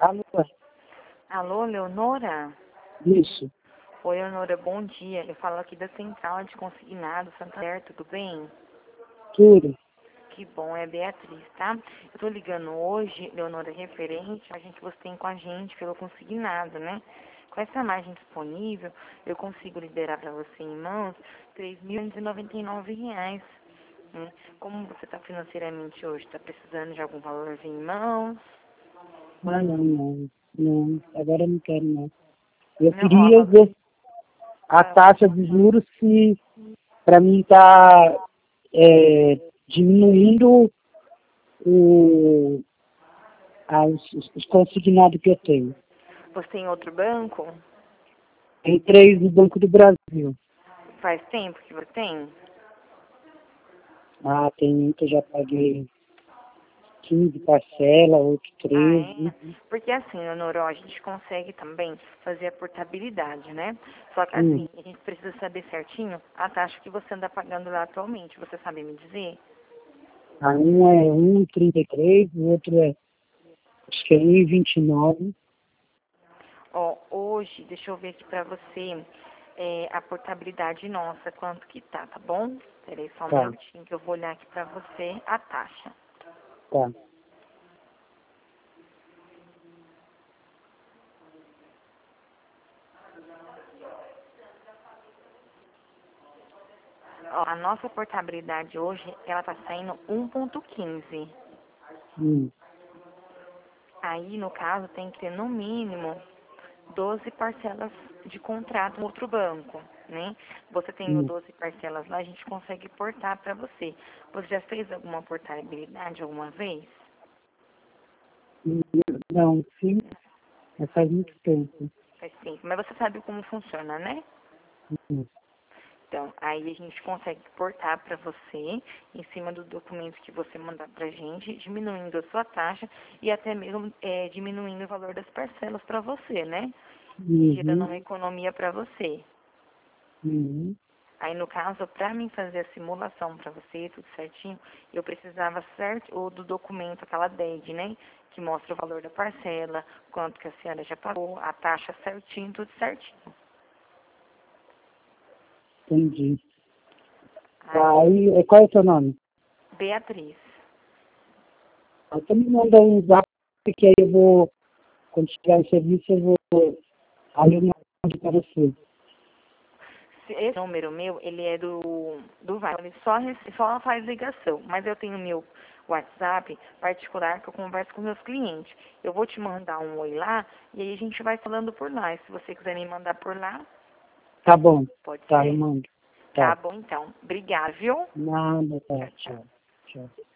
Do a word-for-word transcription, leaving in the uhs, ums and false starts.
Alô? Alô, Leonora? Isso. Oi, Leonora, bom dia. Eu falo aqui da Central de Consignado, Santander, tudo bem? Tudo. Que bom, é Beatriz, tá? Eu tô ligando hoje, Leonora, referente a gente que você tem com a gente pelo consignado, né? Com essa margem disponível, eu consigo liberar para você em mãos três mil e noventa e nove reais. Né? Como você está financeiramente hoje? Está precisando de algum valorzinho em mãos? Ah, não, não. Não, agora eu não quero, não. Eu Não queria rola. ver a Ah, taxa de juros se, para mim, está diminuindo o, a, os, os consignados que eu tenho. você tem outro banco? Tem três no Banco do Brasil. Faz tempo que você tem? Ah, tem um que eu já paguei quinze parcelas, outro Ah, é? treze. Porque assim, Leonora, ó, a gente consegue também fazer a portabilidade, né? Só que Hum. assim, a gente precisa saber certinho a taxa que você anda pagando lá atualmente. Você sabe me dizer? Ah, um é um vírgula trinta e três, o outro é, acho que é um vírgula vinte e nove. Ó, hoje, deixa eu ver aqui pra você é, a portabilidade nossa, quanto que tá, tá bom? Peraí só um Tá, minutinho que eu vou olhar aqui pra você a taxa. tá. Ó, a nossa portabilidade hoje, ela tá saindo um ponto quinze. Hum. Aí, no caso, tem que ter no mínimo doze parcelas de contrato no outro banco, né? Você tendo Hum. doze parcelas lá, a gente consegue portar para você. Você já fez alguma portabilidade alguma vez? Hum, Não, sim, mas faz muito tempo. Faz tempo. Mas você sabe como funciona, né? Hum. Então, aí a gente consegue portar para você, em cima do documento que você mandar para a gente, diminuindo a sua taxa e até mesmo é, diminuindo o valor das parcelas para você, né? E gerando Uhum. uma economia para você. Uhum. Aí, no caso, para mim fazer a simulação para você, tudo certinho, eu precisava certo, ou do documento, aquela D E D, né? Que mostra o valor da parcela, quanto que a senhora já pagou, a taxa certinho, tudo certinho. Entendi. Aí, Tá, aí, é, qual é o seu nome? Beatriz. Você me manda um zap, que aí eu vou, quando chegar no serviço, eu vou, aí eu mando para você. Esse número meu, ele é do, do Vai. Ele só, rece- só faz ligação. Mas eu tenho meu WhatsApp particular que eu converso com meus clientes. Eu vou te mandar um oi lá e aí a gente vai falando por lá. E se você quiser me mandar por lá, Tá bom. pode Tá, eu ser? mando. Tá Tá. bom, então. Obrigada, viu? Nada, tá. Tchau, tchau. Tchau. Tchau.